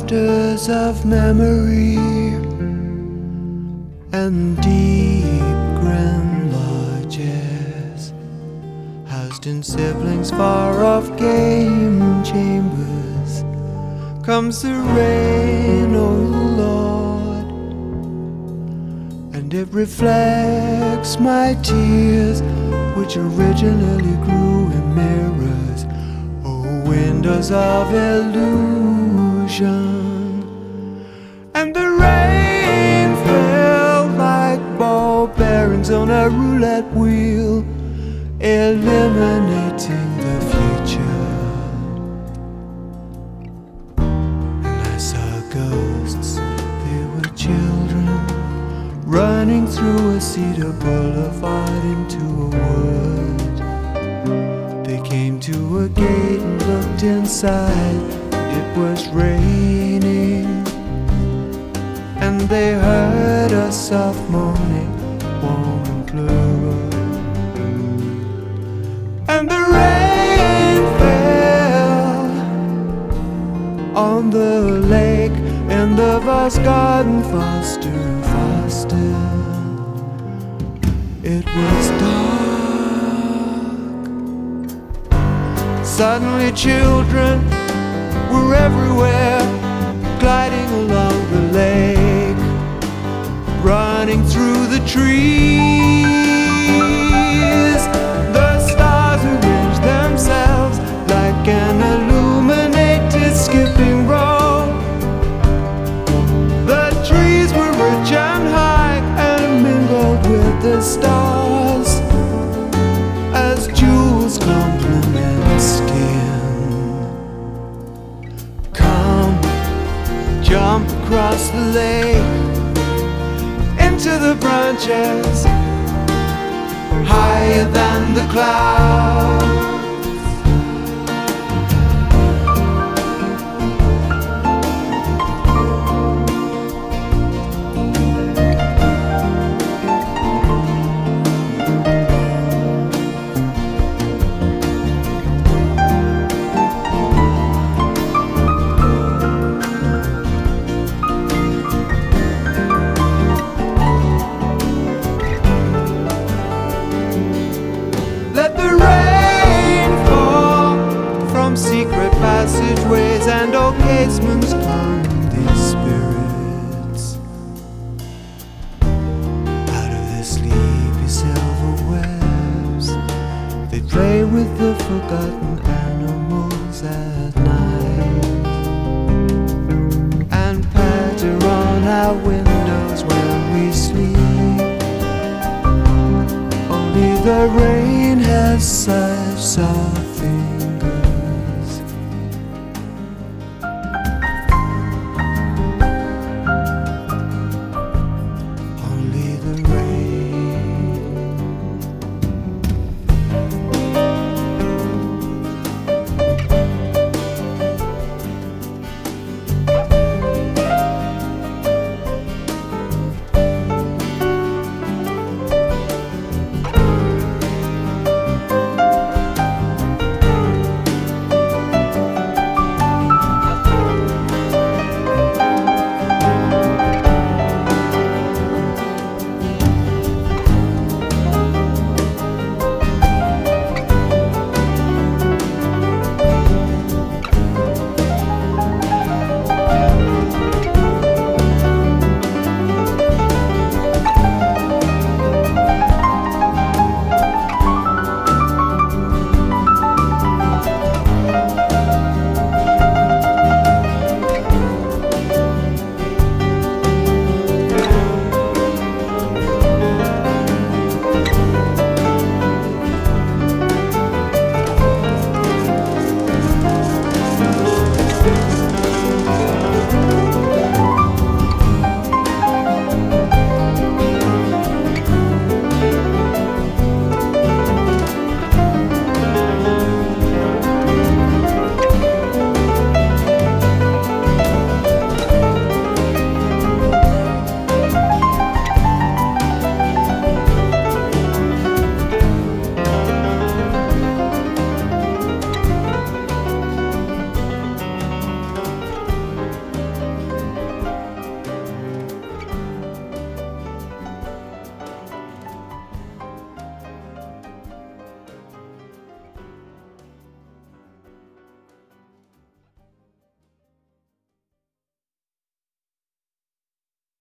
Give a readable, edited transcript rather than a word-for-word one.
monsters of memory and deep grand lodges, housed in siblings far off game chambers, comes the rain, O Lord, and it reflects my tears, which originally grew in mirrors, windows of illusion. And the rain fell like ball bearings on a roulette wheel, eliminating the future. And I saw ghosts, they were children, running through a cedar boulevard into a wood. They came to a gate and looked inside. It was raining, and they heard a soft moaning, warm and plural. And the rain fell on the lake, and the vast garden faster and faster. It was dark. Suddenly children were everywhere, gliding along the lake, running through the trees. The stars arranged themselves like an illuminated skipping rope. The trees were rich and high and mingled with the stars as jewels complement skin. Come, jump across the lake into the branches, higher than the clouds. Secret passageways and old casements clung these spirits out of their sleepy silver webs. They play with the forgotten animals at night and patter on our windows when we sleep. Only the rain has such soft feet.